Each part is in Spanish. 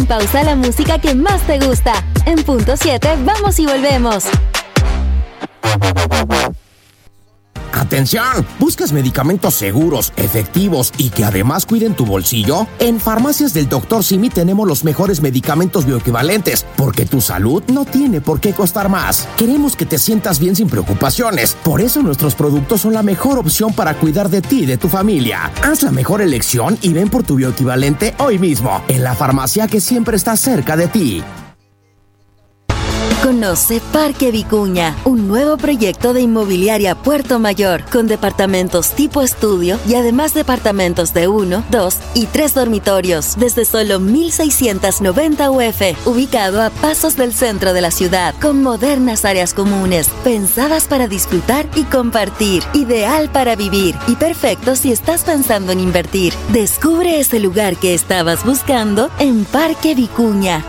pausa la música que más te gusta. En punto 7, vamos y volvemos. ¡Atención! ¿Buscas medicamentos seguros, efectivos y que además cuiden tu bolsillo? En Farmacias del Dr. Simi tenemos los mejores medicamentos bioequivalentes, porque tu salud no tiene por qué costar más. Queremos que te sientas bien sin preocupaciones. Por eso nuestros productos son la mejor opción para cuidar de ti y de tu familia. Haz la mejor elección y ven por tu bioequivalente hoy mismo, en la farmacia que siempre está cerca de ti. Conoce Parque Vicuña, un nuevo proyecto de inmobiliaria Puerto Mayor, con departamentos tipo estudio y además departamentos de 1, 2 y 3 dormitorios, desde solo 1.690 UF, ubicado a pasos del centro de la ciudad, con modernas áreas comunes, pensadas para disfrutar y compartir, ideal para vivir y perfecto si estás pensando en invertir. Descubre ese lugar que estabas buscando en Parque Vicuña.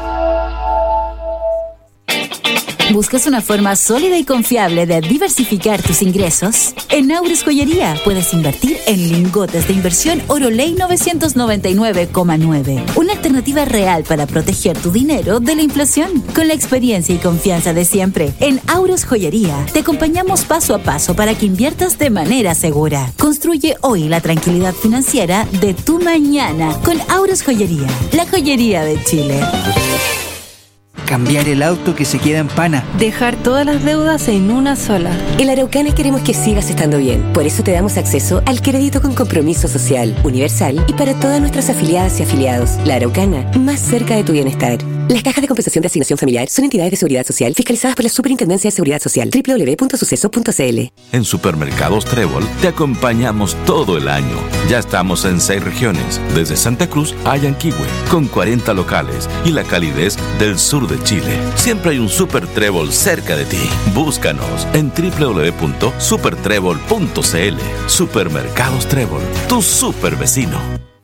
¿Buscas una forma sólida y confiable de diversificar tus ingresos? En Aures Joyería puedes invertir en lingotes de inversión Oroley 999,9. Una alternativa real para proteger tu dinero de la inflación. Con la experiencia y confianza de siempre, en Aures Joyería te acompañamos paso a paso para que inviertas de manera segura. Construye hoy la tranquilidad financiera de tu mañana con Aures Joyería, la joyería de Chile. Cambiar el auto que se queda en pana. Dejar todas las deudas en una sola. En La Araucana queremos que sigas estando bien. Por eso te damos acceso al crédito con compromiso social, universal y para todas nuestras afiliadas y afiliados. La Araucana, más cerca de tu bienestar. Las cajas de compensación de asignación familiar son entidades de seguridad social fiscalizadas por la Superintendencia de Seguridad Social. www.suceso.cl. En Supermercados Trébol te acompañamos todo el año. Ya estamos en 6 regiones, desde Santa Cruz a Yanquihue, con 40 locales y la calidez del sur de Chile. Siempre hay un Super Trébol cerca de ti. Búscanos en www.supertrébol.cl. Supermercados Trébol, tu super vecino.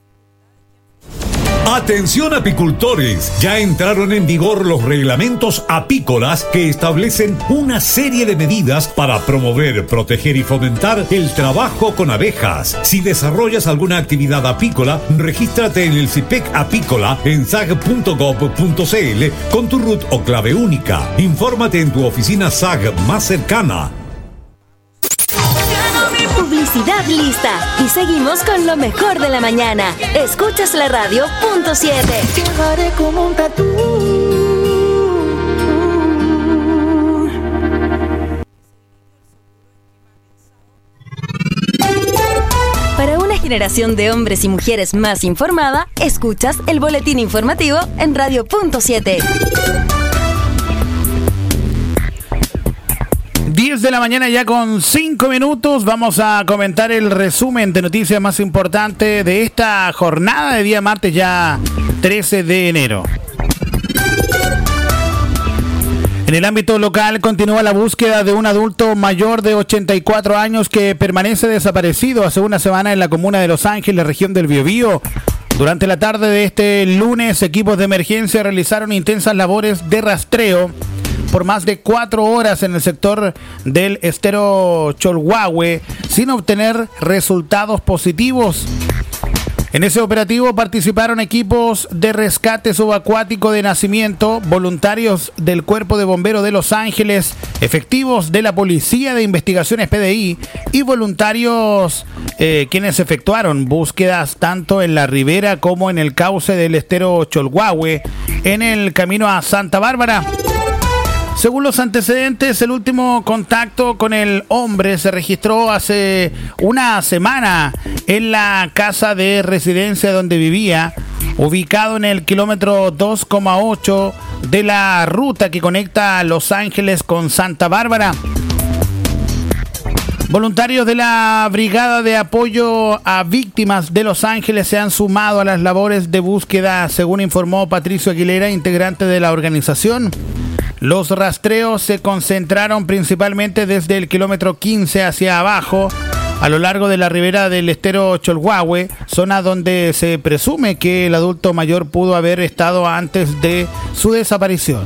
Atención apicultores, ya entraron en vigor los reglamentos apícolas que establecen una serie de medidas para promover, proteger y fomentar el trabajo con abejas. Si desarrollas alguna actividad apícola, regístrate en el CIPEC Apícola en sag.gov.cl con tu RUT o clave única. Infórmate en tu oficina SAG más cercana. Publicidad lista. Y seguimos con lo mejor de la mañana. Escuchas la radio, punto 7. Llevaré como un tatú. Para una generación de hombres y mujeres más informada, escuchas el boletín informativo en radio punto 7. 10 de la mañana ya con 5 minutos. Vamos a comentar el resumen de noticias más importante de esta jornada de día martes ya 13 de enero. En el ámbito local continúa la búsqueda de un adulto mayor de 84 años que permanece desaparecido hace una semana en la comuna de Los Ángeles, región del Biobío. Durante la tarde de este lunes, equipos de emergencia realizaron intensas labores de rastreo por más de 4 horas en el sector del estero Cholhuahue sin obtener resultados positivos. En ese operativo participaron equipos de rescate subacuático de Nacimiento, voluntarios del Cuerpo de Bomberos de Los Ángeles, efectivos de la Policía de Investigaciones PDI y voluntarios quienes efectuaron búsquedas tanto en la ribera como en el cauce del estero Cholhuahue en el camino a Santa Bárbara. Según los antecedentes, el último contacto con el hombre se registró hace una semana en la casa de residencia donde vivía, ubicado en el kilómetro 2,8 de la ruta que conecta Los Ángeles con Santa Bárbara. Voluntarios de la Brigada de Apoyo a Víctimas de Los Ángeles se han sumado a las labores de búsqueda, según informó Patricio Aguilera, integrante de la organización. Los rastreos se concentraron principalmente desde el kilómetro 15 hacia abajo, a lo largo de la ribera del estero Cholhuahue, zona donde se presume que el adulto mayor pudo haber estado antes de su desaparición.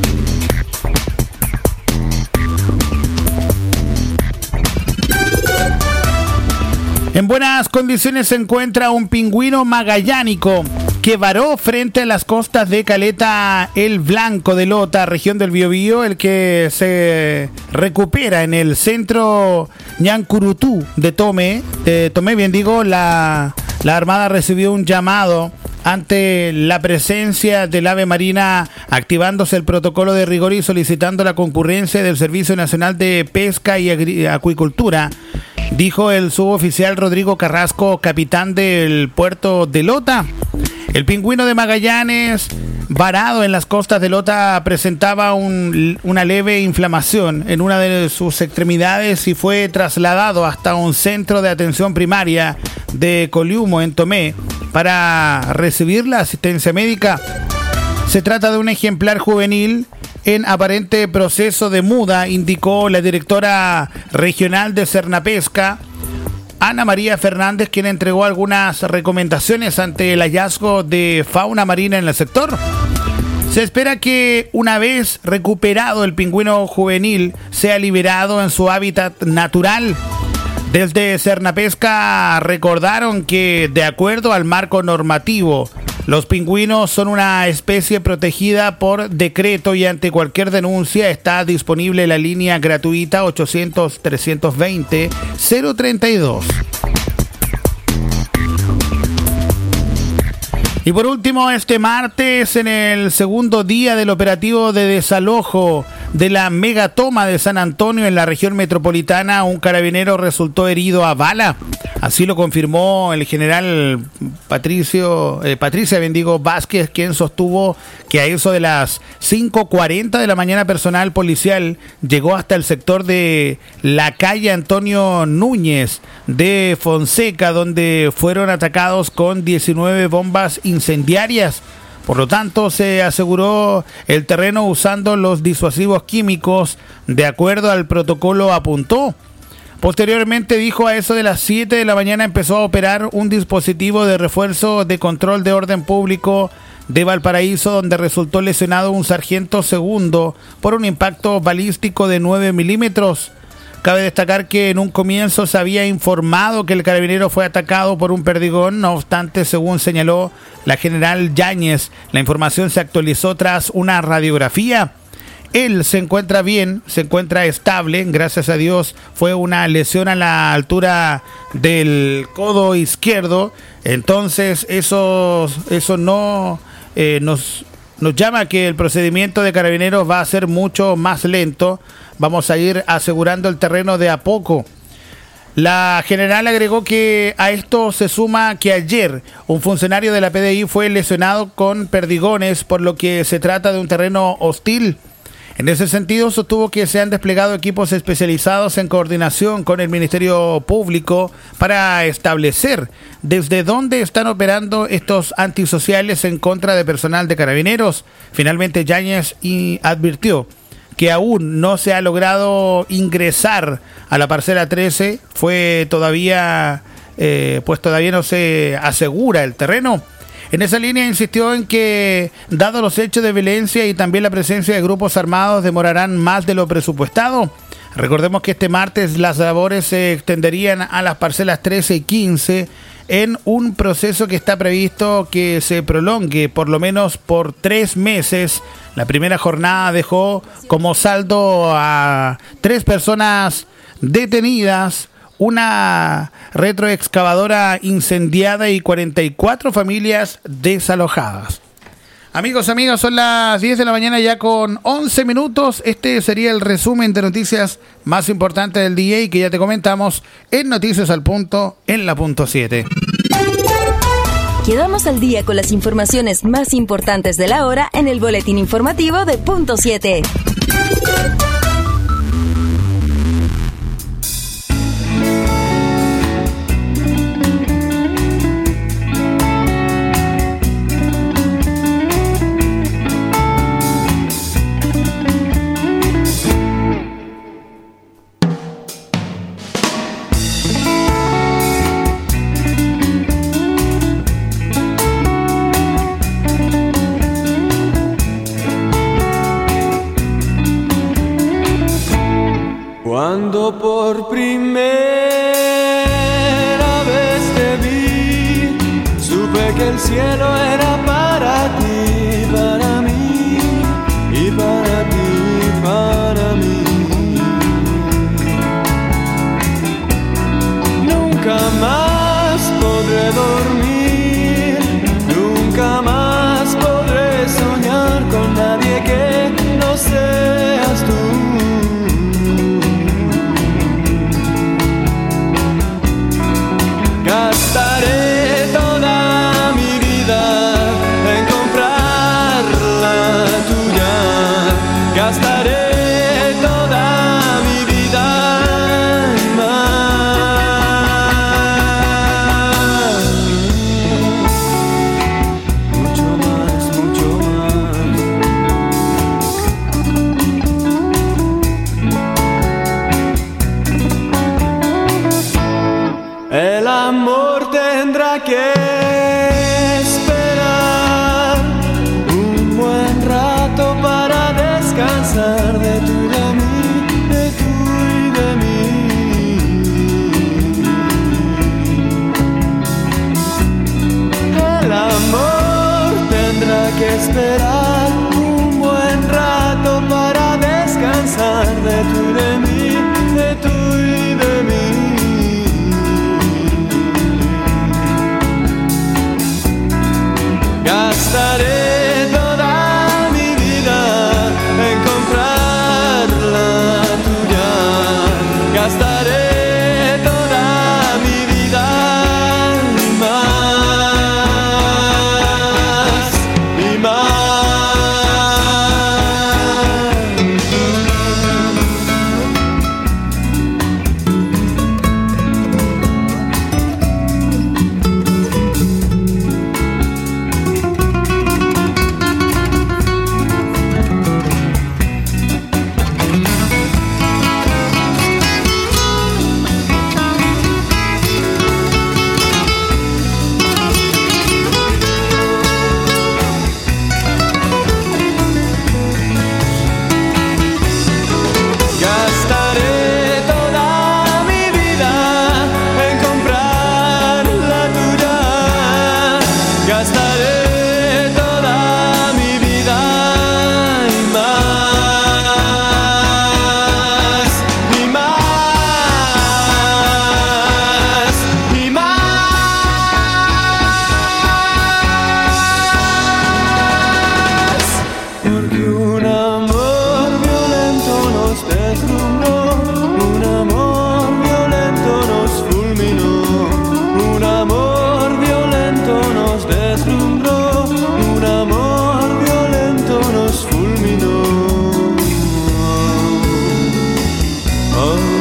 En buenas condiciones se encuentra un pingüino magallánico que varó frente a las costas de Caleta El Blanco de Lota, región del Biobío, el que se recupera en el centro Ñancurutú de Tomé, la Armada recibió un llamado ante la presencia del ave marina, activándose el protocolo de rigor y solicitando la concurrencia del Servicio Nacional de Pesca y Acuicultura, dijo el suboficial Rodrigo Carrasco, capitán del puerto de Lota. El pingüino de Magallanes, varado en las costas de Lota, presentaba una leve inflamación en una de sus extremidades y fue trasladado hasta un centro de atención primaria de Coliumo, en Tomé, para recibir la asistencia médica. Se trata de un ejemplar juvenil en aparente proceso de muda, indicó la directora regional de Cernapesca, Ana María Fernández, quien entregó algunas recomendaciones ante el hallazgo de fauna marina en el sector. Se espera que una vez recuperado el pingüino juvenil sea liberado en su hábitat natural. Desde Cernapesca recordaron que, de acuerdo al marco normativo, los pingüinos son una especie protegida por decreto y ante cualquier denuncia está disponible la línea gratuita 800-320-032. Y por último, este martes, en el segundo día del operativo de desalojo de la megatoma de San Antonio en la región metropolitana, un carabinero resultó herido a bala. Así lo confirmó el general Patricia Vázquez, quien sostuvo que a eso de las 5:40 de la mañana personal policial llegó hasta el sector de la calle Antonio Núñez de Fonseca, donde fueron atacados con 19 bombas incendiarias. Por lo tanto, se aseguró el terreno usando los disuasivos químicos de acuerdo al protocolo, apuntó. Posteriormente, dijo, a eso de las 7 de la mañana empezó a operar un dispositivo de refuerzo de control de orden público de Valparaíso, donde resultó lesionado un sargento segundo por un impacto balístico de 9 milímetros. Cabe destacar que en un comienzo se había informado que el carabinero fue atacado por un perdigón. No obstante, según señaló la general Yáñez, la información se actualizó tras una radiografía. Él se encuentra bien, se encuentra estable, gracias a Dios. Fue una lesión a la altura del codo izquierdo. Entonces eso no nos llama a que el procedimiento de carabineros va a ser mucho más lento. Vamos a ir asegurando el terreno de a poco. La general agregó que a esto se suma que ayer un funcionario de la PDI fue lesionado con perdigones, por lo que se trata de un terreno hostil. En ese sentido, sostuvo que se han desplegado equipos especializados en coordinación con el Ministerio Público para establecer desde dónde están operando estos antisociales en contra de personal de carabineros. Finalmente, Yáñez advirtió que aún no se ha logrado ingresar a la parcela 13, todavía no se asegura el terreno. En esa línea insistió en que, dado los hechos de violencia y también la presencia de grupos armados, demorarán más de lo presupuestado. Recordemos que este martes las labores se extenderían a las parcelas 13 y 15 en un proceso que está previsto que se prolongue por lo menos por 3 meses. La primera jornada dejó como saldo a 3 personas detenidas, una retroexcavadora incendiada y 44 familias desalojadas. Amigos, amigas, son las 10 de la mañana ya con 11 minutos. Este sería el resumen de noticias más importantes del día y que ya te comentamos en Noticias al Punto, en la punto 7. Quedamos al día con las informaciones más importantes de la hora en el boletín informativo de punto 7. Cuando por primera vez te vi, supe que el cielo era nunca más podré soñar con nadie que no seas tú. Gastaré toda mi vida en comprar la tuya. Gastaré toda mi vida en más. Mucho más, mucho más. El amor tendrá que esperar un buen rato para descansar de tú y de mí, de tú y de mí. El amor tendrá que esperar un buen rato para descansar de tú y de mí, de tú y de mí. Gastaré toda mi vida en comprar la tuya. Gastaré toda mi vida y más, y más. Gastaré toda mi vida en comprar la tuya. Gastaré toda mi vida y más, y más, y más. Porque un amor violento nos deslumbró, un amor violento nos fulminó, un amor violento nos deslumbró, un amor violento nos fulminó. Oh,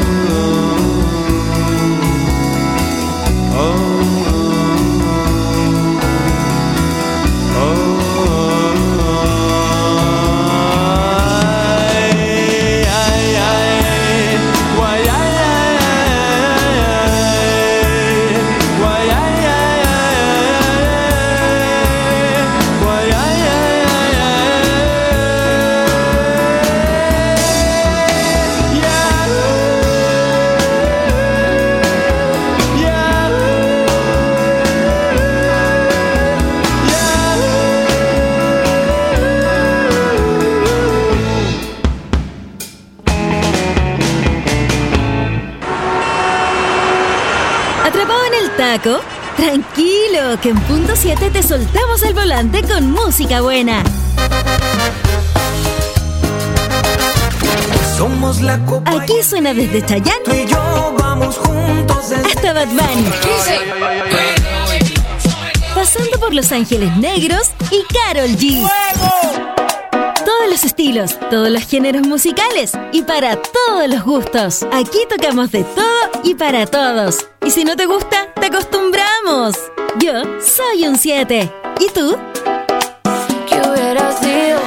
oh, oh, oh, oh, ¿Atrapado en el taco? Tranquilo, que en punto 7 te soltamos el volante con música buena. Somos la copa. Aquí suena desde Chayanne Tú y yo vamos juntos hasta Bad Bunny, pasando por Los Ángeles Negros y Karol G. Todos los estilos, todos los géneros musicales y para todos los gustos. Aquí tocamos de todo y para todos. Y si no te gusta, te acostumbramos. Yo soy un 7. ¿Y tú? ¿Qué hubiera sido?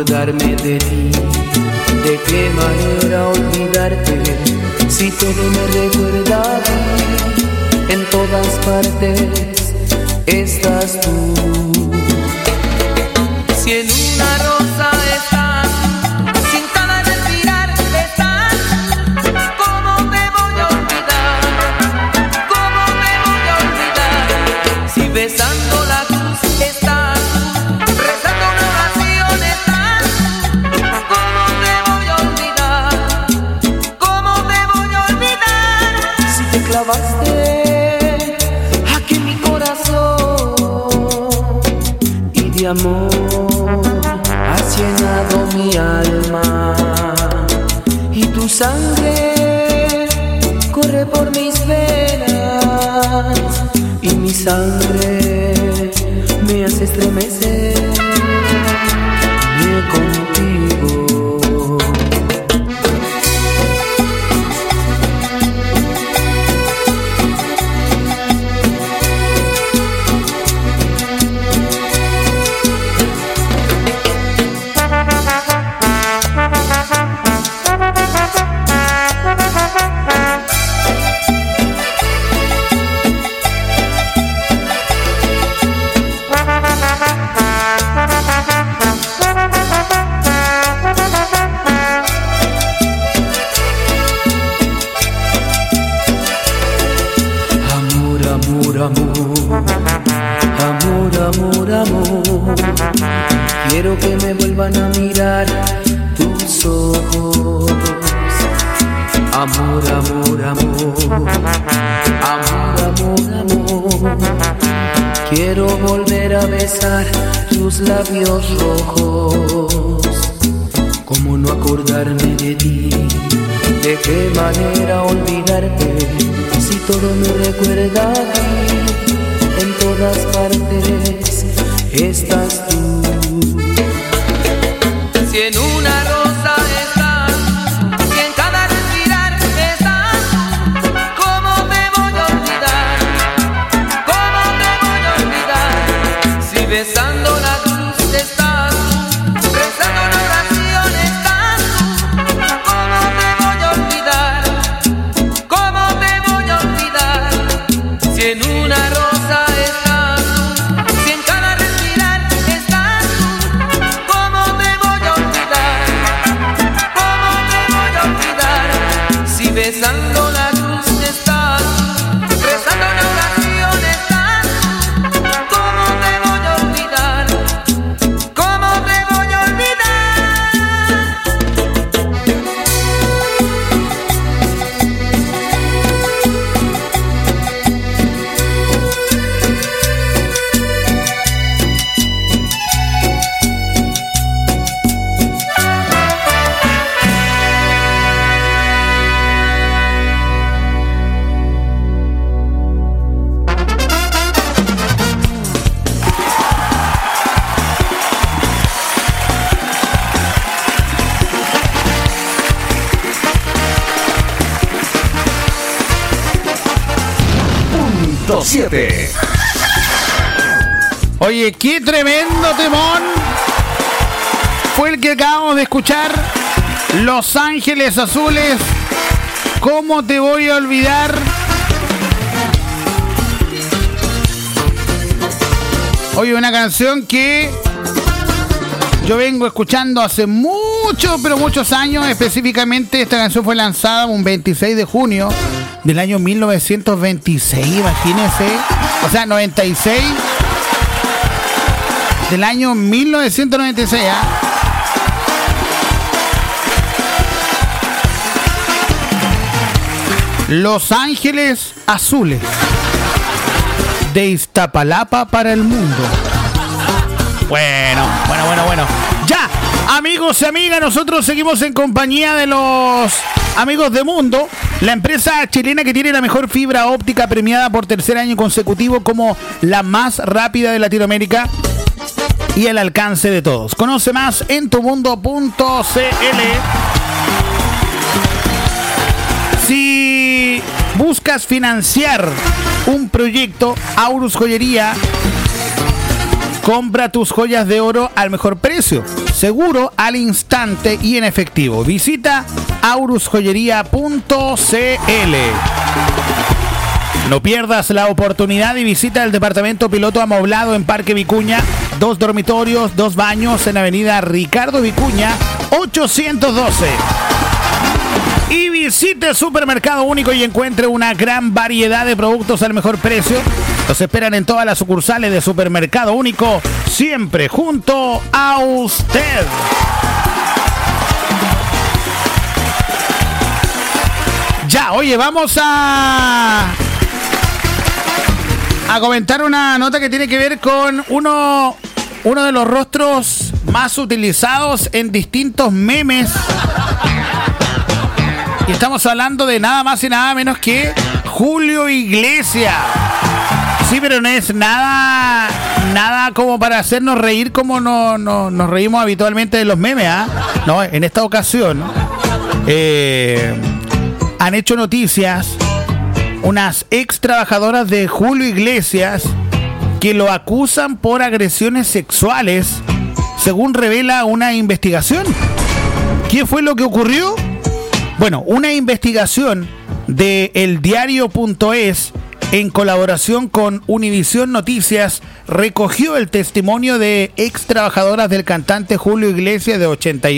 acordarme de ti. ¿De qué manera olvidarte? Si todo me recuerda a ti, en todas partes estás tú. Si en una rosa estás, sin cada respirar estás, ¿cómo me voy a olvidar? ¿Cómo me voy a olvidar? Si besando la cruz estás, rezando una oración estás, ¿cómo me voy a olvidar? ¿Cómo me voy a olvidar? Si te clavaste aquí en mi corazón y de amor has llenado mi alma, y tu sangre corre por mis venas, y mi sangre me hace estremecer contigo. Quiero que me vuelvan a mirar tus ojos. Amor, amor, amor. Amor, amor, amor. Quiero volver a besar tus labios rojos. ¿Cómo no acordarme de ti? ¿De qué manera olvidarte? Si todo me recuerda a ti, en todas partes estás tú. Si en una rosa estás, si en cada respirar estás, ¿cómo me voy a olvidar? ¿Cómo me voy a olvidar? Si besando la cruz estás, rezando una oración estás, ¿cómo me voy a olvidar? ¿Cómo me voy a olvidar? Si en una rosa estás, si en cada respirar estás, ¿cómo me voy a olvidar? ¿Cómo me voy a olvidar? Si besando la cruz estás, rezando una oración estás, ¿cómo me voy a olvidar? ¿Cómo me voy a olvidar? Punto 7. Oye, qué tremendo temón fue el que acabamos de escuchar. Los Ángeles Azules, ¿cómo te voy a olvidar? Oye, una canción que yo vengo escuchando hace muchos, pero muchos años. Específicamente esta canción fue lanzada un 26 de junio del año 1926, imagínense. O sea, 96 del año 1996, ¿eh? Los Ángeles Azules, de Iztapalapa para el mundo. Bueno. Ya, amigos y amigas, nosotros seguimos en compañía de los amigos de Mundo, la empresa chilena que tiene la mejor fibra óptica, premiada por tercer año consecutivo como la más rápida de Latinoamérica y al alcance de todos. Conoce más en tumundo.cl. Si buscas financiar un proyecto, Aurus Joyería Compra tus joyas de oro al mejor precio, seguro, al instante y en efectivo. Visita aurusjoyería.cl. No pierdas la oportunidad y visita el departamento piloto amoblado en Parque Vicuña. 2 dormitorios, 2 baños en Avenida Ricardo Vicuña, 812. Y visite Supermercado Único y encuentre una gran variedad de productos al mejor precio. Los esperan en todas las sucursales de Supermercado Único, siempre junto a usted. Ya, oye, vamos a comentar una nota que tiene que ver con uno de los rostros más utilizados en distintos memes. Y estamos hablando de nada más y nada menos que Julio Iglesias. Sí, pero no es nada como para hacernos reír como nos reímos habitualmente de los memes, ¿ah? No, en esta ocasión han hecho noticias unas ex trabajadoras de Julio Iglesias que lo acusan por agresiones sexuales, según revela una investigación. ¿Qué fue lo que ocurrió? Bueno, una investigación de eldiario.es en colaboración con Univisión Noticias recogió el testimonio de ex trabajadoras del cantante Julio Iglesias de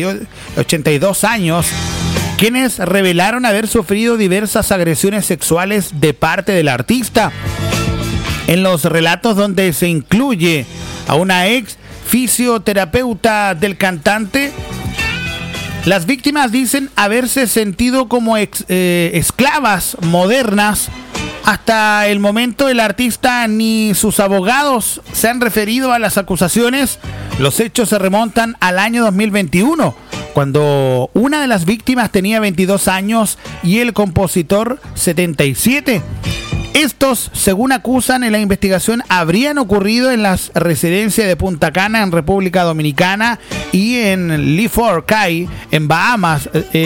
82 años, quienes revelaron haber sufrido diversas agresiones sexuales de parte del artista. En los relatos donde se incluye a una ex fisioterapeuta del cantante, las víctimas dicen haberse sentido como esclavas modernas. Hasta el momento el artista ni sus abogados se han referido a las acusaciones. Los hechos se remontan al año 2021, cuando una de las víctimas tenía 22 años y el compositor 77. Estos, según acusan en la investigación, habrían ocurrido en las residencias de Punta Cana, en República Dominicana, y en Lee Fort Cay, en Bahamas,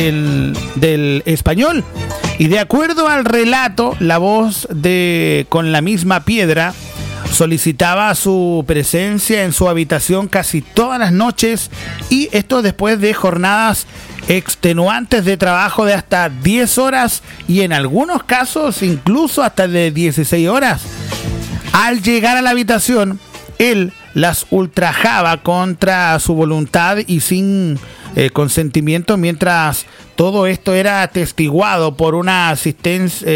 del Español. Y de acuerdo al relato, la voz de Con la Misma Piedra solicitaba su presencia en su habitación casi todas las noches, y esto después de jornadas extenuantes de trabajo de hasta 10 horas y en algunos casos incluso hasta de 16 horas. Al llegar a la habitación, él las ultrajaba contra su voluntad y sin consentimiento, mientras todo esto era atestiguado por una asistenta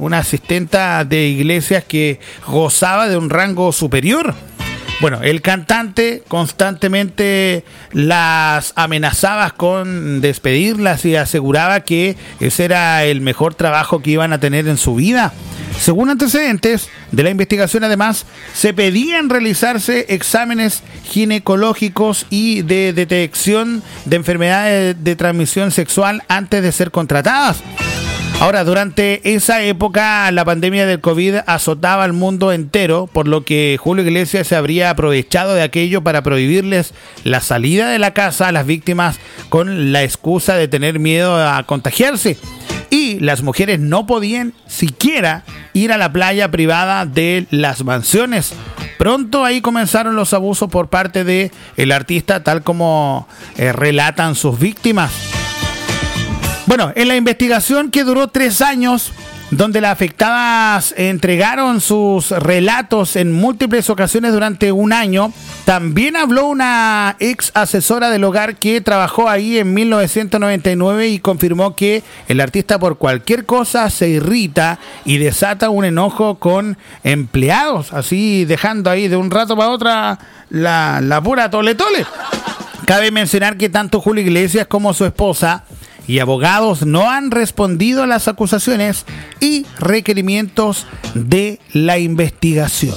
de Iglesias que gozaba de un rango superior. Bueno, el cantante constantemente las amenazaba con despedirlas y aseguraba que ese era el mejor trabajo que iban a tener en su vida. Según antecedentes de la investigación, además, se pedían realizarse exámenes ginecológicos y de detección de enfermedades de transmisión sexual antes de ser contratadas. Ahora, durante esa época, la pandemia del COVID azotaba al mundo entero, por lo que Julio Iglesias se habría aprovechado de aquello para prohibirles la salida de la casa a las víctimas con la excusa de tener miedo a contagiarse. Y las mujeres no podían siquiera ir a la playa privada de las mansiones. Pronto ahí comenzaron los abusos por parte del artista, tal como relatan sus víctimas. Bueno, en la investigación, que duró 3 años, donde las afectadas entregaron sus relatos en múltiples ocasiones durante un año, también habló una ex asesora del hogar que trabajó ahí en 1999 y confirmó que el artista por cualquier cosa se irrita y desata un enojo con empleados, así dejando ahí de un rato para otra la pura tole tole. Cabe mencionar que tanto Julio Iglesias como su esposa y abogados no han respondido a las acusaciones y requerimientos de la investigación.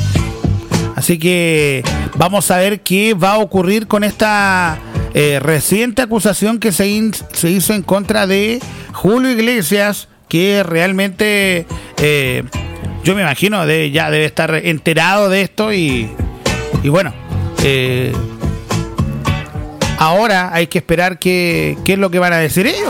Así que vamos a ver qué va a ocurrir con esta reciente acusación que se hizo en contra de Julio Iglesias, que realmente yo me imagino ya debe estar enterado de esto y bueno, ahora hay que esperar qué es lo que van a decir ellos.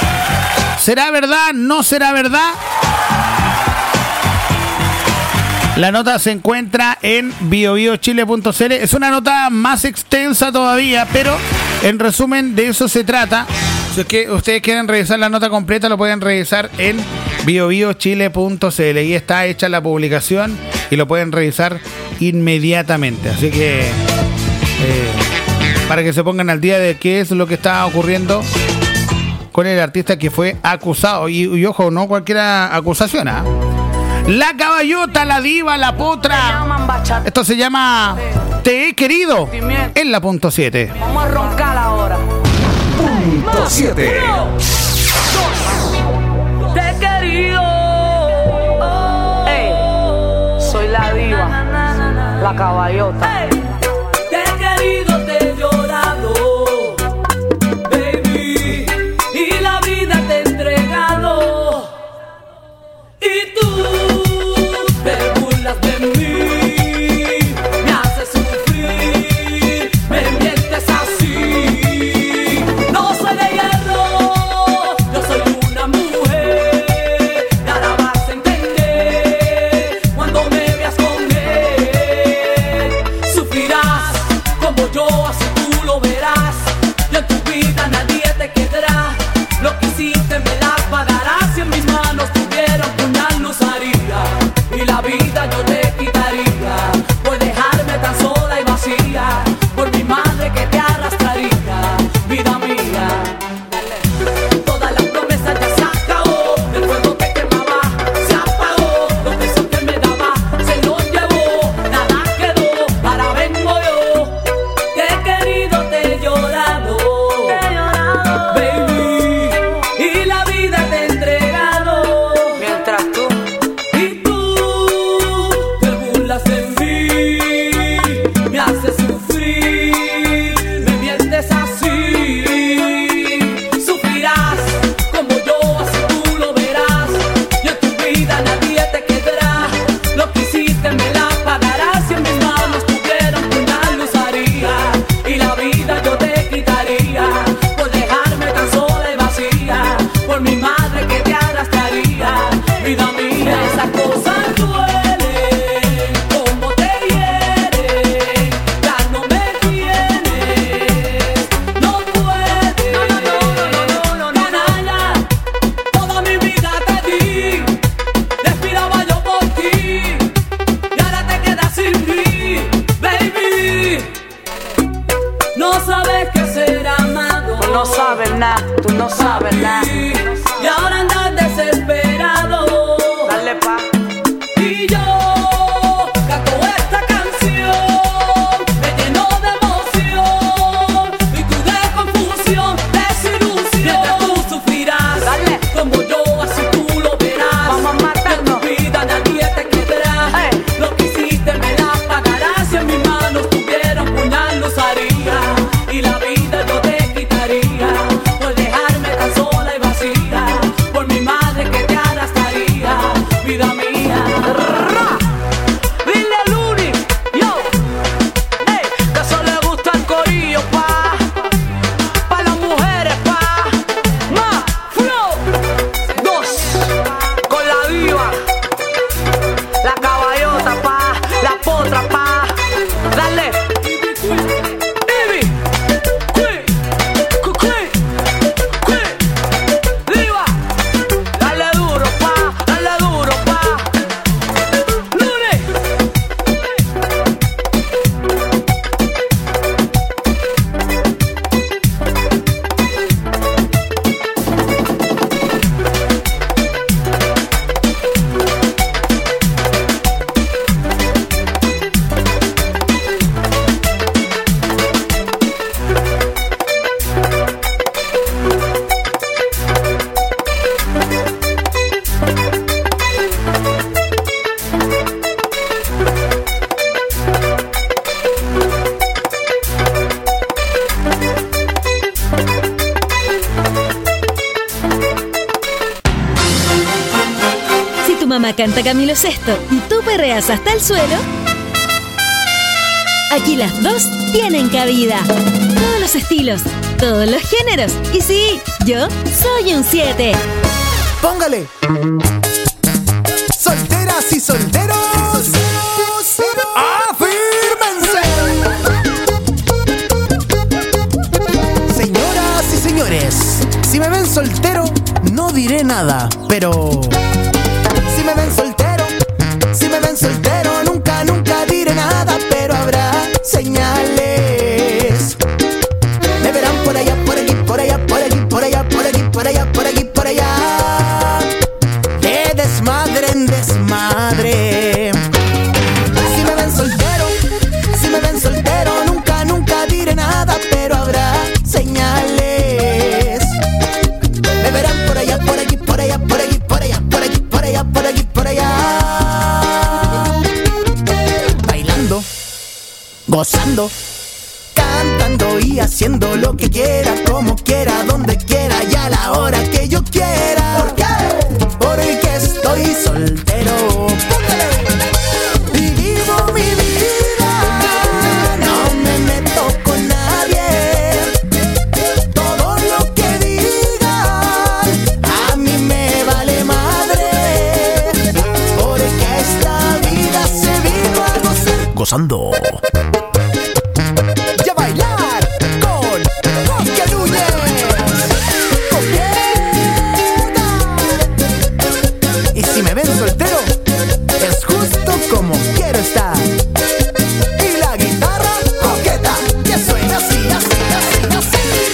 ¿Será verdad? ¿No será verdad? La nota se encuentra en biobiochile.cl. Es una nota más extensa todavía, pero en resumen de eso se trata. Si es que ustedes quieren revisar la nota completa, lo pueden revisar en biobiochile.cl. Y está hecha la publicación y lo pueden revisar inmediatamente. Así que para que se pongan al día de qué es lo que está ocurriendo con el artista que fue acusado. Y ojo, no cualquier acusación, ¿ah? La caballota, la diva, la potra. Esto se llama Te he querido en la punto 7. Vamos a roncar ahora. Punto 7. Te he querido. Ey, soy la diva, la caballota. Te he querido, te he llorado, baby, y la vida te he entregado. Y tú te burlas de mí, me haces sufrir, me mientes así. No soy de hierro, yo soy una mujer, y ahora vas a entender cuando me veas con él. Sufrirás como yo, así tú lo verás, y en tu vida nadie te quedará. Lo que hiciste me la pagarás, si en mis manos tuviera un puñal lo usaría, y la vida yo te quitaría, por dejarme tan sola y vacía, por mi madre que te arrastraría, vida mía. Todas las promesas ya se acabó, el fuego que quemaba se apagó, los besos que me daba se los llevó, nada quedó, ahora vengo yo. Te he querido, te he llorado, baby, y la vida te he entregado. Mientras tú te burlas de mí, me haces sufrir, me mientes así. Sufrirás como yo, así tú lo verás, y en tu vida nadie te quedará. Lo que hiciste me la pagarás, si en mis manos tuviera un puñal lo usaría, y la vida yo te quitaría, por dejarme tan sola y vacía, por mi madre que te arrastraría, vida mía. Esas cosas duelen, como te hieren, ya no me tienes, no puedes, no, nada, toda mi vida te di, respiraba yo por ti, y ahora te quedas sin mí, baby. No sabes qué es ser amado, tú no sabes nada, tú no sabes nada, y ahora andas desesperado. Dale pa. Y yo canto esta canción, me lleno de emoción, y tú de confusión, desilusión. Mientras tú sufrirás, dale, como yo, así tú lo verás. Vamos a matarnos, en tu vida nadie te quedará. Lo que hiciste me la pagarás, si en mis manos tuviera un puñal lo usaría, y la vida yo te quitaría, por dejarme tan sola y vacía, por mi madre que te arrastraría, vida mía. Dile a Luni, yo, que eso le gusta el corillo, pa las mujeres, más flow, 2, con la diva, la caballota, la potra, dale. Diva, dale duro, Lunes. Si tu mamá canta Camilo Sesto y tú perreas hasta el suelo, aquí las dos tienen cabida. Todos los estilos, todos los géneros. Y sí, yo soy un 7. Póngale. Solteras y solteros. diré nada, pero si me ven soltero, nunca, nunca diré nada, pero habrá señales. Me verán por allá, por aquí, por allá, por aquí, por allá, por aquí, por allá, por aquí, por allá, de desmadre en desmadre. Si me ven soltero, nunca, nunca diré nada, pero habrá señales. Me verán por allá, por aquí, por allá, por aquí, por allá, por aquí, por allá, por aquí, por allá, bailando, gozando, cantando y haciendo lo que quiera, como quiera, donde quiera y a la hora que yo quiera. ¿Por qué? Porque estoy soltero. ¡Póngale! Y vivo mi vida, no me meto con nadie. Todo lo que digan a mí me vale madre, porque esta vida se vino a gozar. Gozando. Y a bailar con Coque Núñez. Y si me ven soltero, es justo como quiero estar. Y la guitarra coqueta, que suena así, así, así, así.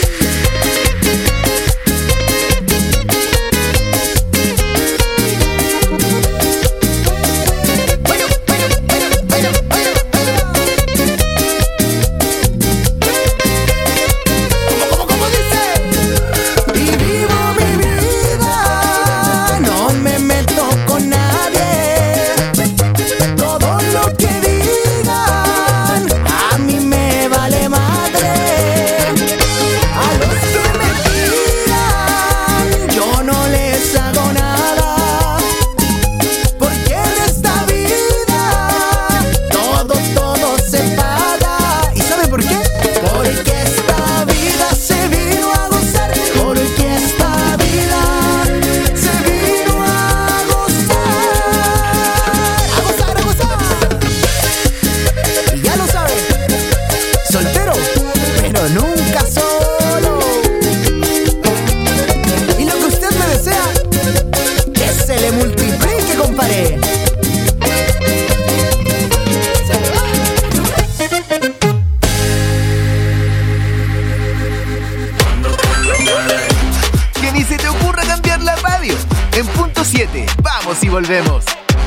¿Cómo dice? Y vivo mi vida, no me meto con nadie. Todo lo que digan a mí me vale madre. A los que me tiran yo no les hago nada, porque en esta vida todo se paga. ¿Y sabe por qué? Porque esta vida se vino a gozar, porque esta vida se vino a gozar, a gozar. Y ya lo sabe, soltero, pero nunca solo. Y lo que usted me desea, que se le multiplique, compadre. Que ni se te ocurra cambiar la radio. En punto 7, vamos y volvemos.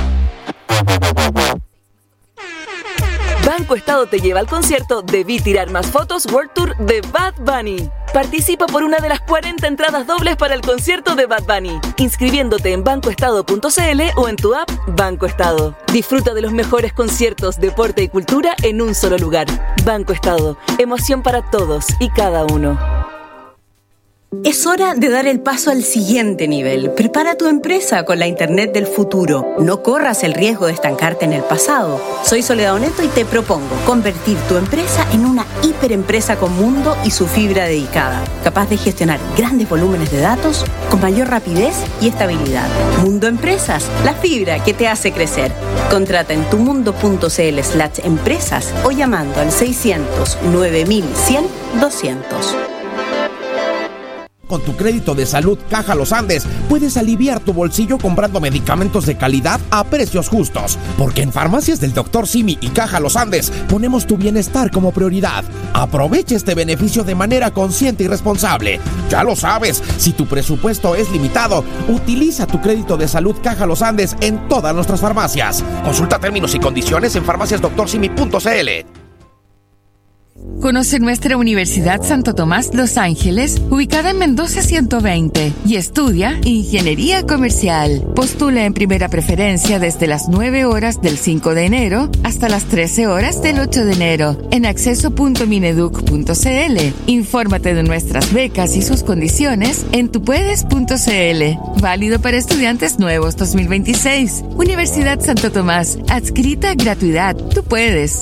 Banco Estado te lleva al concierto Debí Tirar Más Fotos World Tour de Bad Bunny. Participa por una de las 40 entradas dobles para el concierto de Bad Bunny, inscribiéndote en bancoestado.cl o en tu app Banco Estado. Disfruta de los mejores conciertos, deporte y cultura en un solo lugar. Banco Estado, emoción para todos y cada uno. Es hora de dar el paso al siguiente nivel. Prepara tu empresa con la Internet del futuro. No corras el riesgo de estancarte en el pasado. Soy Soledad Oneto y te propongo convertir tu empresa en una hiperempresa con Mundo y su fibra dedicada, capaz de gestionar grandes volúmenes de datos con mayor rapidez y estabilidad. Mundo Empresas, la fibra que te hace crecer. Contrata en tumundo.cl/empresas o llamando al 600 9100 200. Con tu crédito de salud Caja Los Andes puedes aliviar tu bolsillo comprando medicamentos de calidad a precios justos. Porque en Farmacias del Dr. Simi y Caja Los Andes ponemos tu bienestar como prioridad. Aprovecha este beneficio de manera consciente y responsable. Ya lo sabes, si tu presupuesto es limitado, utiliza tu crédito de salud Caja Los Andes en todas nuestras farmacias. Consulta términos y condiciones en farmaciasdoctorsimi.cl. Conoce nuestra Universidad Santo Tomás Los Ángeles, ubicada en Mendoza 120, y estudia Ingeniería Comercial. Postula en primera preferencia desde las 9 horas del 5 de enero hasta las 13 horas del 8 de enero en acceso.mineduc.cl. Infórmate de nuestras becas y sus condiciones en tupuedes.cl. Válido para estudiantes nuevos 2026. Universidad Santo Tomás, adscrita a gratuidad. Tú puedes.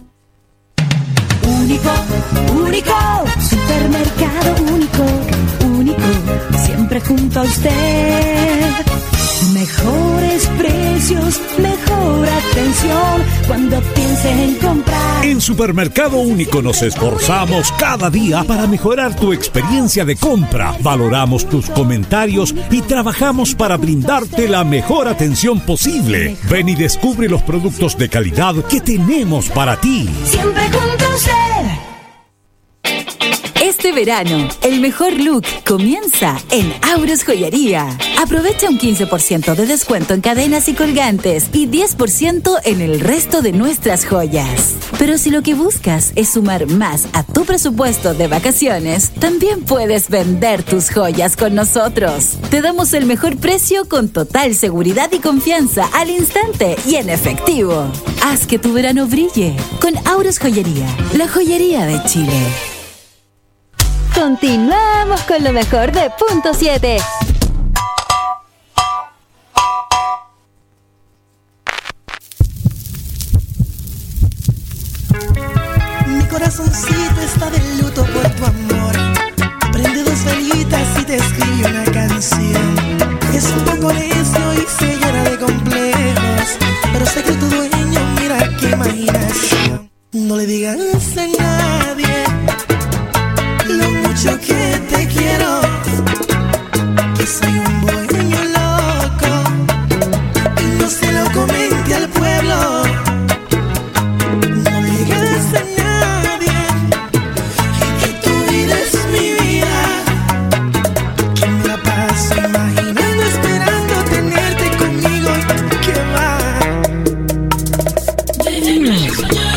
Único, único, supermercado único, único, siempre junto a usted. Mejores precios, mejor atención cuando pienses en comprar. En Supermercado Único nos esforzamos cada día para mejorar tu experiencia de compra. Valoramos tus comentarios y trabajamos para brindarte la mejor atención posible. Ven y descubre los productos de calidad que tenemos para ti. Siempre juntos. Este verano, el mejor look comienza en Auros Joyería. Aprovecha un 15% de descuento en cadenas y colgantes y 10% en el resto de nuestras joyas. Pero si lo que buscas es sumar más a tu presupuesto de vacaciones, también puedes vender tus joyas con nosotros. Te damos el mejor precio con total seguridad y confianza al instante y en efectivo. Haz que tu verano brille con Auros Joyería, la joyería de Chile. Continuamos con lo mejor de Punto 7. Mi corazoncito está de luto por tu amor. Prende 2 velitas y te escribe una canción. Es un poco necio y se llena de complejos, pero sé que tu dueño, mira qué imaginación. No le digas a nadie lo mucho que te quiero, que soy un bohemio loco y no se lo comente al pueblo. No le digas a nadie que tu vida es mi vida, que me la paso imaginando, esperando tenerte conmigo. Que va, déjame soñar.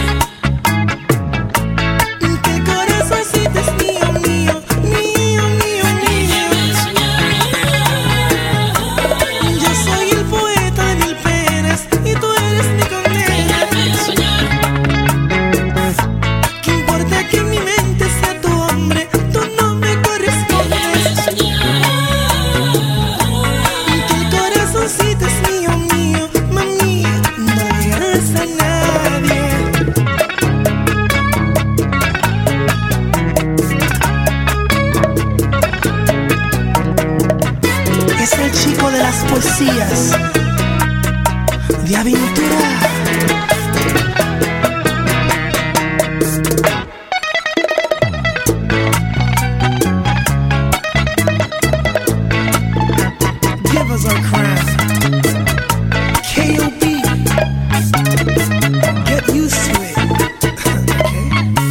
Poesías de aventura. Give us our crown. K.O.B. Get used to it. Okay.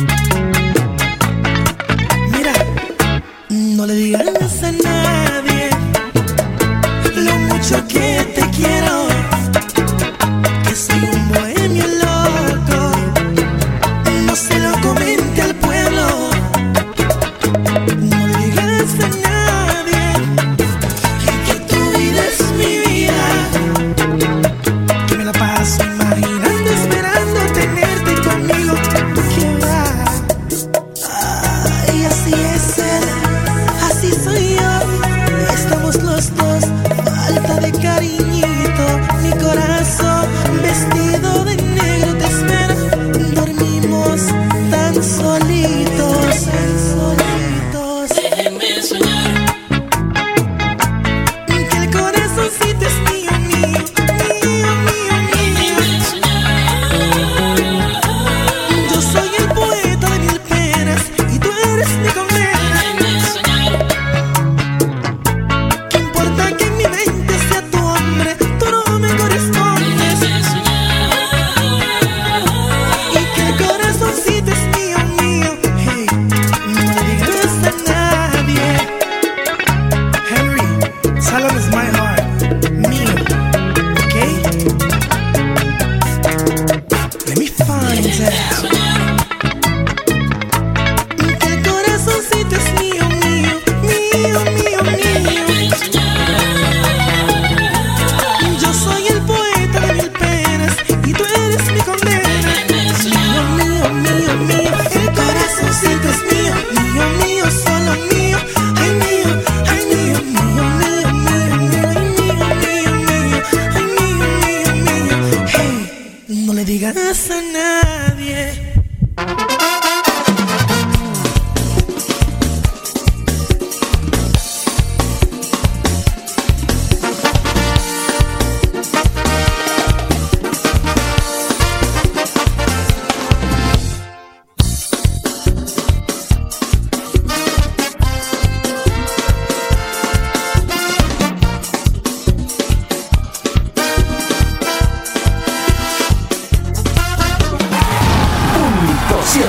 Mira, no le digas a nadie lo mucho que te quiero, que soy un bohemio loco, no se lo come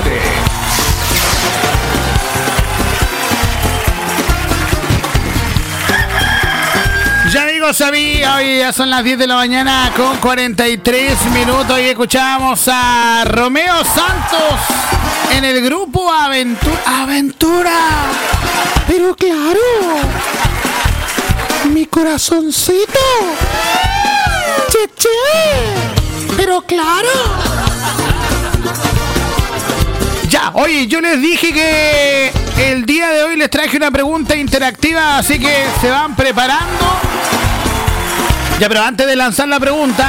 Ya amigos, hoy ya son las 10 de la mañana con 43 minutos y escuchamos a Romeo Santos en el grupo Aventura. Pero claro, mi corazoncito. Che. Pero claro. Ya, oye, yo les dije que el día de hoy les traje una pregunta interactiva, así que se van preparando. Ya, pero antes de lanzar la pregunta,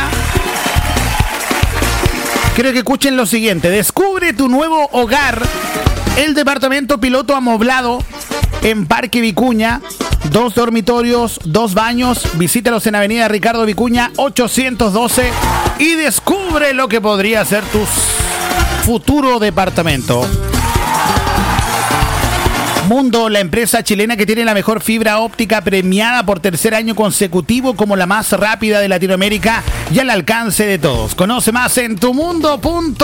quiero que escuchen lo siguiente. Descubre tu nuevo hogar, el departamento piloto amoblado en Parque Vicuña. 2 dormitorios, 2 baños. Visítalos en Avenida Ricardo Vicuña 812 y descubre lo que podría ser tu futuro departamento. Mundo, la empresa chilena que tiene la mejor fibra óptica, premiada por tercer año consecutivo como la más rápida de Latinoamérica y al alcance de todos. Conoce más en tumundo.cl.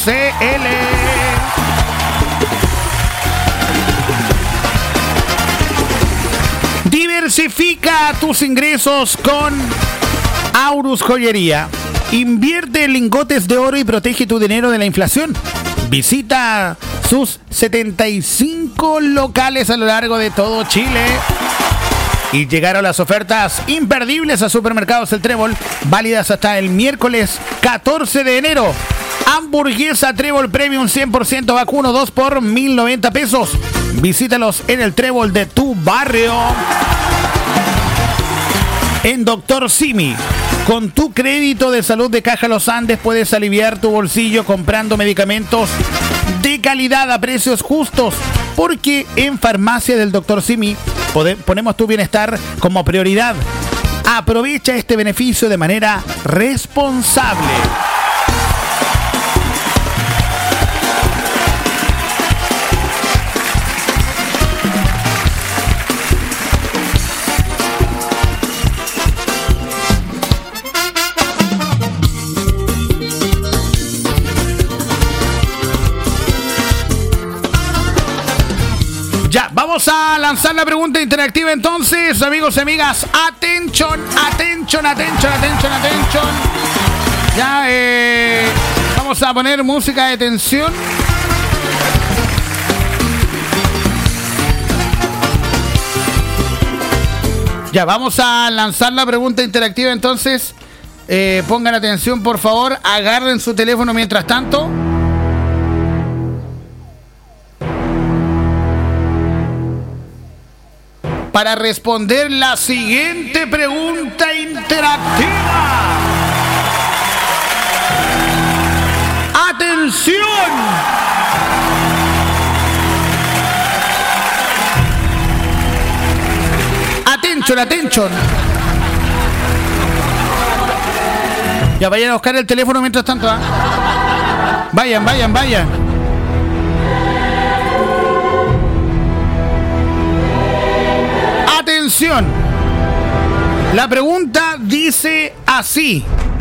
Diversifica tus ingresos con Aurus Joyería. Invierte en lingotes de oro y protege tu dinero de la inflación. Visita sus 75 locales a lo largo de todo Chile. Y llegaron las ofertas imperdibles a Supermercados El Trébol, válidas hasta el miércoles 14 de enero. Hamburguesa Trébol Premium 100% vacuno, 2 por 1.090 pesos. Visítalos en el Trébol de tu barrio. En Dr. Simi, con tu crédito de salud de Caja Los Andes puedes aliviar tu bolsillo comprando medicamentos de calidad a precios justos, porque en Farmacia del Dr. Simi ponemos tu bienestar como prioridad. Aprovecha este beneficio de manera responsable. Ya, vamos a lanzar la pregunta interactiva entonces, amigos y amigas. Attention. Ya, vamos a poner música de tensión. Ya, vamos a lanzar la pregunta interactiva entonces. Pongan atención, por favor. Agarren su teléfono mientras tanto. Para responder la siguiente pregunta interactiva. ¡Atención! ¡Atención! Ya vayan a buscar el teléfono mientras tanto, ¿eh? Vayan. Atención. La pregunta dice así.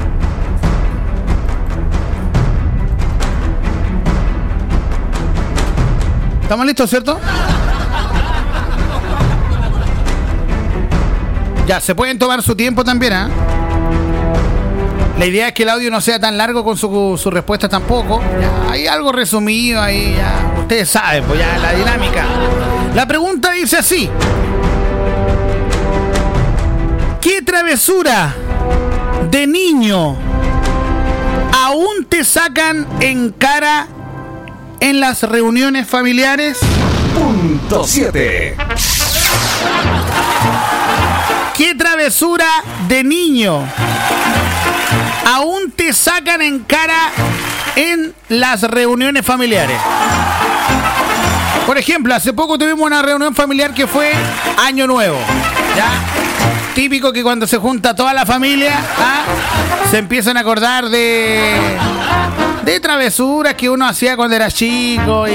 ¿Estamos listos, cierto? Ya, se pueden tomar su tiempo también, ¿eh? La idea es que el audio no sea tan largo con su respuesta tampoco. Ya, hay algo resumido ahí, ya. Ustedes saben, pues ya la dinámica. La pregunta dice así. ¿Qué travesura de niño aún te sacan en cara en las reuniones familiares? Punto 7. ¿Qué travesura de niño aún te sacan en cara en las reuniones familiares? Por ejemplo, hace poco tuvimos una reunión familiar que fue Año Nuevo, ¿ya? Típico que cuando se junta toda la familia, se empiezan a acordar de travesuras que uno hacía cuando era chico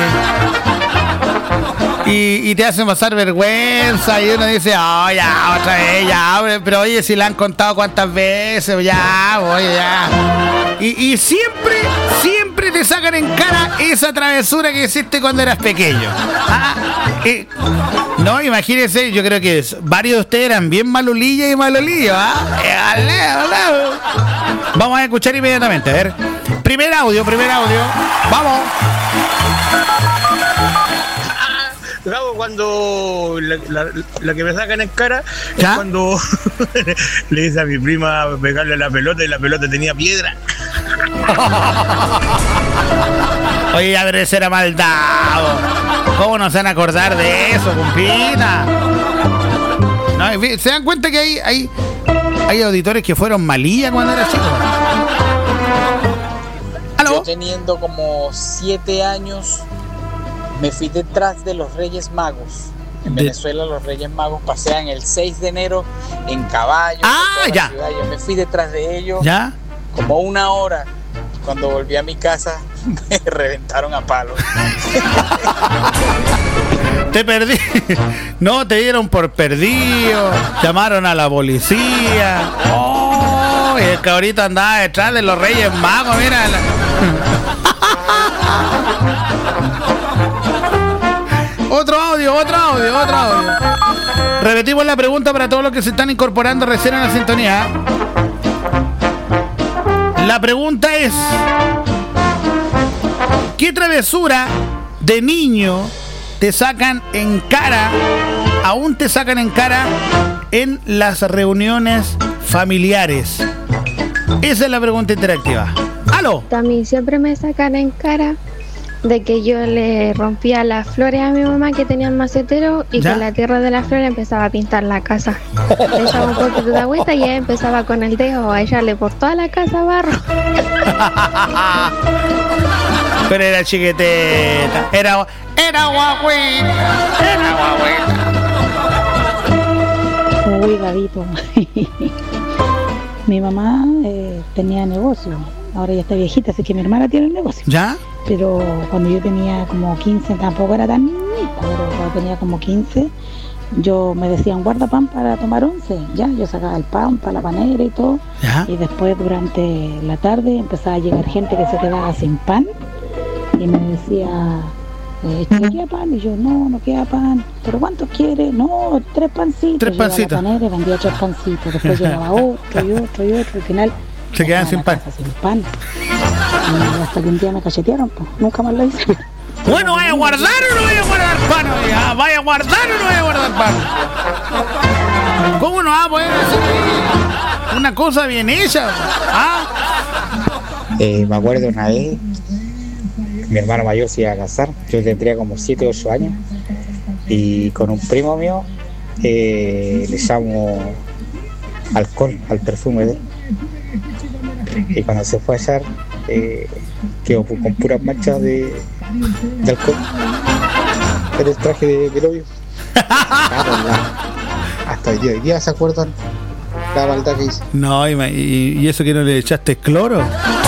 y te hacen pasar vergüenza y uno dice, oh, ya, otra vez, ya, pero oye, si la han contado cuántas veces, ya, oye, ya. Y siempre ¿Quiénes te sacan en cara esa travesura que hiciste cuando eras pequeño? No, imagínense, yo creo que varios de ustedes eran bien malulillas y malolillos, Vamos a escuchar inmediatamente, a ver. Primer audio. Vamos. Gabo, cuando la que me sacan en cara es cuando le dice a mi prima pegarle a la pelota y la pelota tenía piedra. Oye, a ver, ese era maldado. ¿Cómo no se van a acordar de eso, compita? No, ¿se dan cuenta que hay auditores que fueron malillas cuando era chico? ¿Aló? Yo teniendo como 7 años me fui detrás de los Reyes Magos. En Venezuela los Reyes Magos pasean el 6 de enero en caballo. Ya. Ciudad. Yo me fui detrás de ellos. ¿Ya? Como 1 hora. Cuando volví a mi casa me reventaron a palos. Te perdí. No, te dieron por perdido. Llamaron a la policía. Oh, y el cabrito andaba detrás de los Reyes Magos. Mira. Otro audio. Repetimos la pregunta para todos los que se están incorporando recién a la sintonía. La pregunta es: ¿qué travesura de niño te sacan en cara, aún te sacan en cara en las reuniones familiares? Esa es la pregunta interactiva. ¡Aló! También siempre me sacan en cara de que yo le rompía las flores a mi mamá que tenía el macetero y con la tierra de las flores empezaba a pintar la casa. Le echaba un poquito de agüita y ella empezaba con el dedo a echarle por toda la casa barro. Pero era chiquiteta, era guagüita. Uy, Gabito. Mi mamá tenía negocio. Ahora ya está viejita, así que mi hermana tiene el negocio. ¿Ya? Pero cuando yo tenía como 15, tampoco era tan niñita, pero cuando tenía como 15, yo me decían guarda pan para tomar 11. Ya, yo sacaba el pan para la panera y todo. ¿Ya? Y después durante la tarde empezaba a llegar gente que se quedaba sin pan y me decía, ¿te queda pan? Y yo, no queda pan. ¿Pero cuántos quiere? No, 3 pancitos. 3 pancitos. A la panera y vendía 3 pancitos. Después llegaba otro y otro y otro. Al final se quedan sin pan. Sin pan. Y hasta que un día me cachetearon, pues. Nunca más lo hice. Bueno, ¿vaya a guardar o no vaya a guardar pan? Oiga? ¿Vaya a guardar o no vaya a guardar pan? ¿Cómo no va a poder hacer una cosa bien hecha? Me acuerdo una vez, mi hermano mayor se iba a casar, yo tendría como 7 o 8 años, y con un primo mío le echamos alcohol al perfume de él. Y cuando se fue a echar, quedó con puras manchas de alcohol. Era el traje de novio. Hasta hoy día se acuerdan la maldad que hice. No, y eso que no le echaste cloro.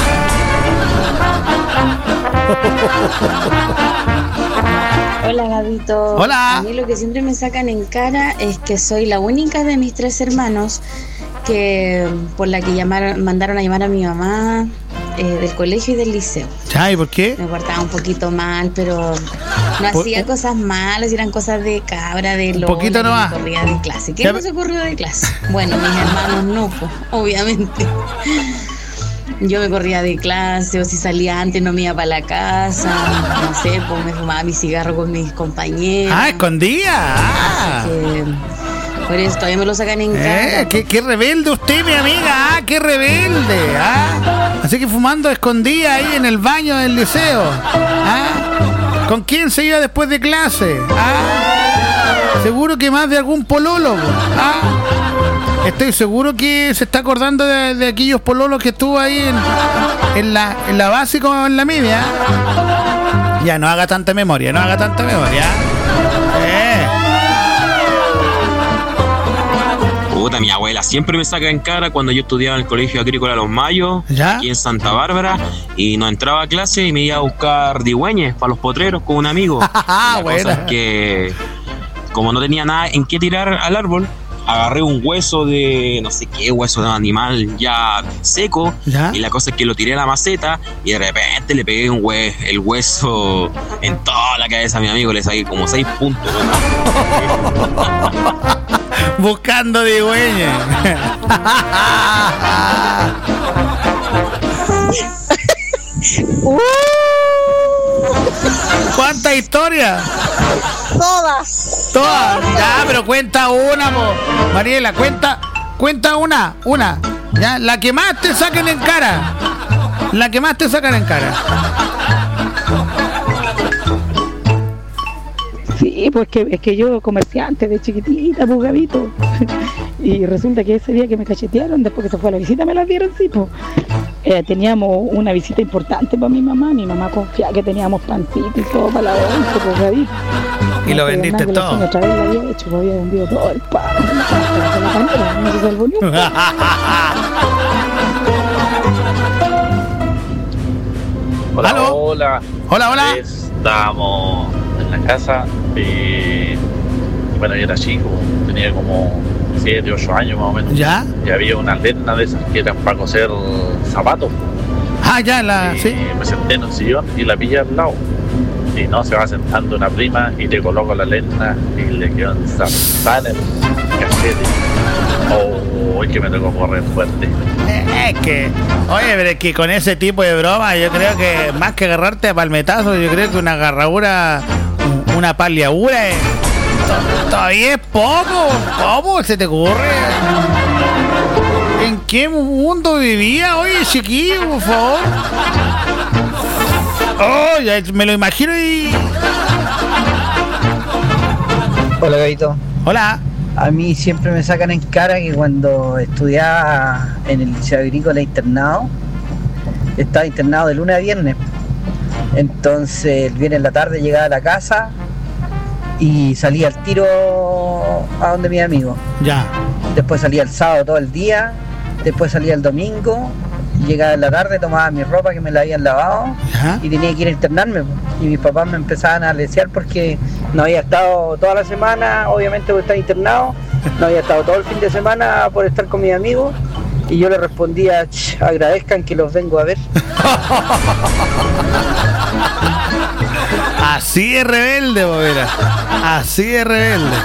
Hola, Gabito. Hola. A mí lo que siempre me sacan en cara es que soy la única de mis 3 hermanos que por la que mandaron a llamar a mi mamá del colegio y del liceo. ¿Y por qué? Me portaba un poquito mal, pero no hacía cosas malas, eran cosas de cabra, de lola. Un poquito nomás. Me corría de clase. ¿Qué no se corrió de clase? Bueno, mis hermanos no, pues, obviamente. Yo me corría de clase, o si salía antes no me iba para la casa, no sé, pues me fumaba mi cigarro con mis compañeros. Escondía. Por eso todavía me lo sacan en cara. Qué rebelde usted, mi amiga. Qué rebelde. Así que fumando escondía ahí en el baño del liceo. ¿Con quién se iba después de clase? Seguro que más de algún polólogo. Estoy seguro que se está acordando de aquellos pololos que estuvo ahí en la básica o en la media. Ya, no haga tanta memoria, Puta, mi abuela siempre me saca en cara cuando yo estudiaba en el Colegio Agrícola Los Mayos, aquí en Santa Bárbara, y no entraba a clase y me iba a buscar digüeñes para los potreros con un amigo. La cosa es que, como no tenía nada en qué tirar al árbol, agarré un hueso de, no sé qué, hueso de animal ya seco, y la cosa es que lo tiré a la maceta y de repente le pegué el hueso en toda la cabeza a mi amigo, le saqué como 6 puntos. Buscando digüeña. ¿Cuántas historias? Todas. Ya, pero cuenta una, Mariela, cuenta una. Ya, la que más te saquen en cara. Sí, pues es que yo comerciante de chiquitita, pues Gabito. Y resulta que ese día que me cachetearon, después que se fue a la visita, me la dieron, sí, pues. Teníamos una visita importante para mi mamá confiaba que teníamos pancito y todo para la once, pues Gabito. Y lo vendiste todo. Otra vez lo había hecho, lo había vendido todo el pan, la panera, no se salvó ni un pan. Hola. Estábamos en la casa y bueno, yo era chico, tenía como 7, 8 años más o menos. ¿Ya? Y había una lena de esas que eran para coser zapatos. Sí. Me senté en un sillón y la pillé al lado. Y no, se va sentando una prima y le coloco la lena y le quedó en zarzar el cachete. Oh, es que me tocó correr fuerte. Pero es que con ese tipo de broma, yo creo que más que agarrarte a palmetazos, yo creo que una agarradura, una paliadura, todavía es poco. ¿Cómo se te ocurre? ¿En qué mundo vivía? Oye, chiquillo, por favor. Oh, ya me lo imagino y... Hola, Gabito. Hola. A mí siempre me sacan en cara que cuando estudiaba en el Liceo Agrícola internado, estaba internado de lunes a viernes. Entonces el viernes en la tarde llegaba a la casa y salía al tiro a donde mi amigo. Ya. Después salía el sábado todo el día, después salía el domingo, llegaba en la tarde, tomaba mi ropa que me la habían lavado. Ajá. Y tenía que ir a internarme. Y mis papás me empezaban a lesear porque no había estado toda la semana, obviamente por estar internado, no había estado todo el fin de semana por estar con mis amigos. Y yo le respondía, agradezcan que los vengo a ver. Así es rebelde, bobera. Así es rebelde.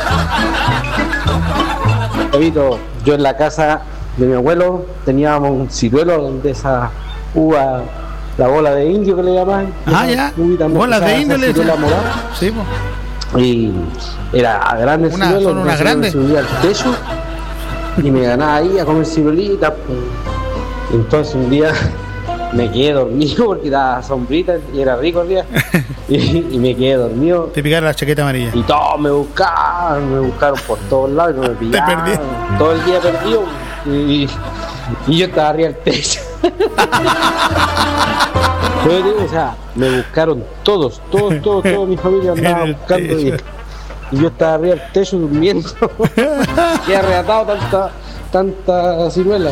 Yo en la casa de mi abuelo teníamos un ciruelo de esa uva, la bola de indio que le llamaban. Ya. Bolas de indio le llamaban. Sí, pues. Y era grande el ciruelo, una grande. Me subía al techo y me ganaba ahí a comer ciruelitas. Entonces un día me quedé dormido porque daba sombrita y era rico el día. Y me quedé dormido. Te picaron la chaqueta amarilla. Y todos me buscaron por todos lados y no me pillaron. Te perdí. Todo el día perdido. Y yo estaba arriba del techo. O sea, me buscaron todos, mi familia andaba buscando y yo estaba arriba del techo durmiendo. Qué arrebatado tanta ciruela.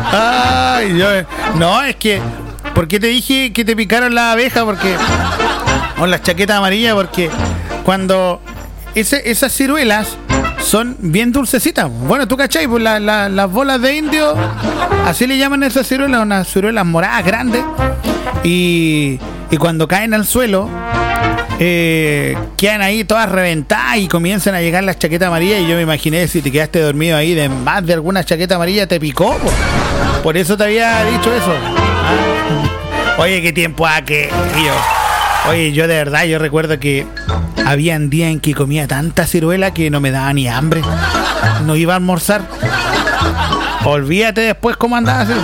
No, es que, ¿por qué te dije que te picaron la abeja? Porque, o las chaquetas amarillas, porque cuando esas ciruelas son bien dulcecitas. Bueno, tú cachai, pues las bolas de indio, así le llaman a esas ciruelas, unas ciruelas moradas grandes. Y cuando caen al suelo, quedan ahí todas reventadas y comienzan a llegar las chaquetas amarillas. Y yo me imaginé, si te quedaste dormido ahí de más de alguna chaqueta amarilla, te picó. Por eso te había dicho eso. Oye, qué tiempo aquello. Oye, yo de verdad, yo recuerdo que habían días en que comía tanta ciruela que no me daba ni hambre. No iba a almorzar. Olvídate después cómo andaba así.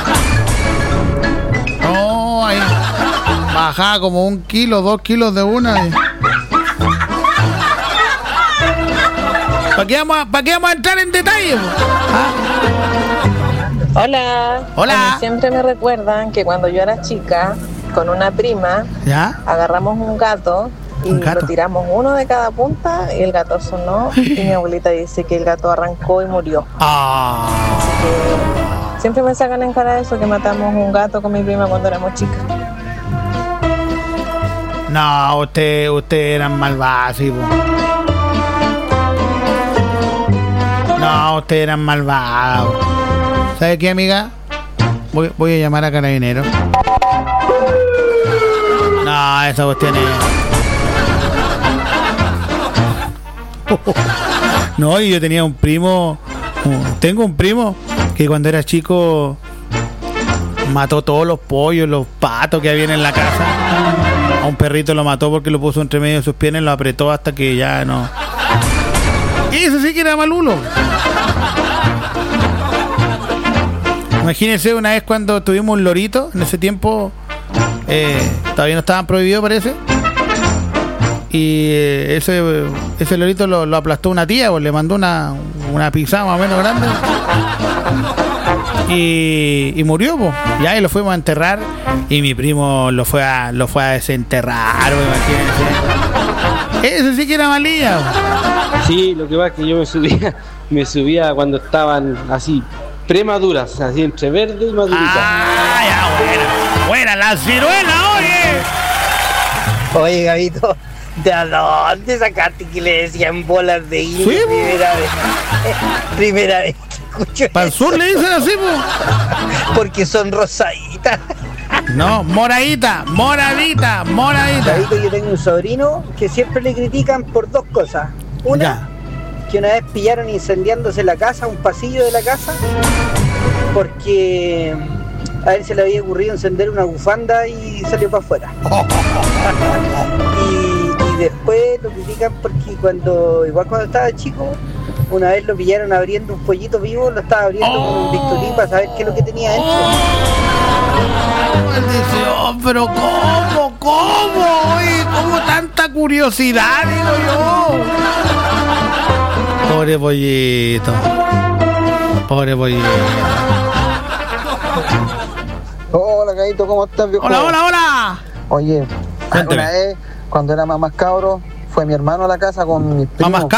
No, ahí bajaba como 1 kilo, 2 kilos de una. ¿Para qué vamos a entrar en detalle? Hola. Hola. A mí siempre me recuerdan que cuando yo era chica, con una prima, ¿ya? Agarramos un gato y lo tiramos uno de cada punta y el gato sonó y mi abuelita dice que el gato arrancó y murió. Siempre me sacan en cara eso, que matamos un gato con mi prima cuando éramos chicas. No, ustedes eran malvados, No, ustedes eran malvados. ¿Sabe qué, amiga? Voy a llamar a Carabineros. No, esa cuestión es... No, y yo tenía un primo... Tengo un primo que cuando era chico mató todos los pollos, los patos que había en la casa. A un perrito lo mató porque lo puso entre medio de sus piernas y lo apretó hasta que ya no... Eso sí que era malulo. Imagínense una vez cuando tuvimos un lorito, en ese tiempo todavía no estaban prohibidos, parece. Y ese lorito lo aplastó una tía, pues le mandó una pisada más o menos grande. Y murió, pues. Ya, y lo fuimos a enterrar. Y mi primo lo fue a desenterrar, pues, imagínense. Eso sí que era malilla, pues. Sí, lo que pasa es que yo me subía cuando estaban así premaduras, así entre verde y madurita. Ah, ya, buena la ciruela, oye. Oye, Gabito, ¿de dónde sacaste que le decían bolas de hilo? Sí, primera vez que escucho. Para el sur le dicen así, pues. Porque son rosaditas. No, moradita. Gabito, yo tengo un sobrino que siempre le critican por dos cosas. Una, ya, que una vez pillaron incendiándose la casa, un pasillo de la casa, porque a él se le había ocurrido encender una bufanda y salió para afuera. Y después lo critican porque cuando estaba chico, una vez lo pillaron abriendo un pollito vivo, lo estaba abriendo con un bisturí para saber qué es lo que tenía dentro. Maldición, pero ¿cómo? Oye, ¿cómo tanta curiosidad, digo yo? Pobre pollito. Hola, Caíto, ¿cómo estás, viejo? Hola. Oye, una vez, cuando era más cabro, fue mi hermano a la casa con mis primos.